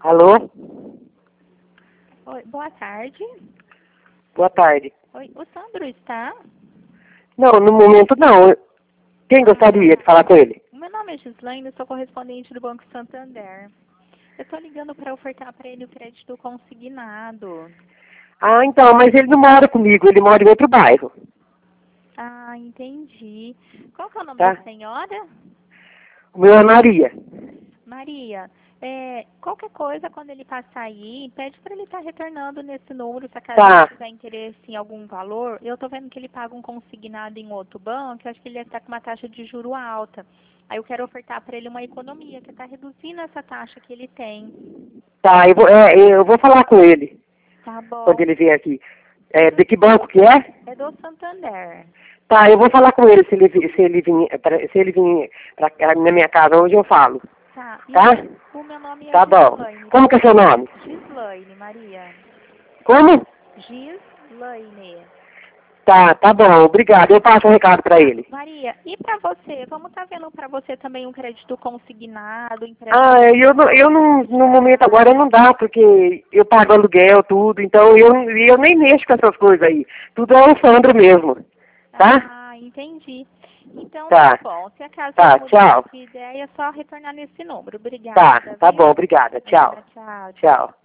Alô? Oi, boa tarde. Boa tarde. Oi, o Sandro está? Não, no momento não. Quem gostaria de falar com ele? Meu nome é Gislaine, sou correspondente do Banco Santander. Eu estou ligando para ofertar para ele o crédito consignado. Ah, então, mas ele não mora comigo, ele mora em outro bairro, Ah, entendi. Qual que é o nome da tá? senhora? O meu é Maria. Maria, qualquer coisa, quando ele passar aí, pede para ele estar retornando nesse número, se acaso ele Tá, tiver interesse em algum valor. Eu estou vendo que ele paga um consignado em outro banco, eu acho que ele está com uma taxa de juro alta. Aí eu quero ofertar para ele uma economia, que está reduzindo essa taxa que ele tem. tá, eu vou falar com ele Tá quando bom. ele vier aqui. É, de que banco que é? É do Santander. Tá, eu vou falar com ele se ele vir pra cá, na minha casa hoje eu falo, Tá. E tá? o meu nome é Tá bom. Gislaine, Como tá que é seu bom? nome? Gislaine, Maria. Como? Gislaine. Tá bom, obrigado. Eu passo o recado pra ele. Maria, e para você? Como tá vendo para você também um crédito consignado, empréstimo Ah, no momento agora não dá, porque eu pago aluguel, tudo, então eu nem mexo com essas coisas aí. Tudo é o Sandro mesmo, tá? Ah, entendi. Então tá Tá, bom. Se acaso ele tá, mudar tchau. de ideia, é só retornar nesse número. Obrigada, Tá bom, viu? obrigada, tchau. Tchau, tchau. Tchau.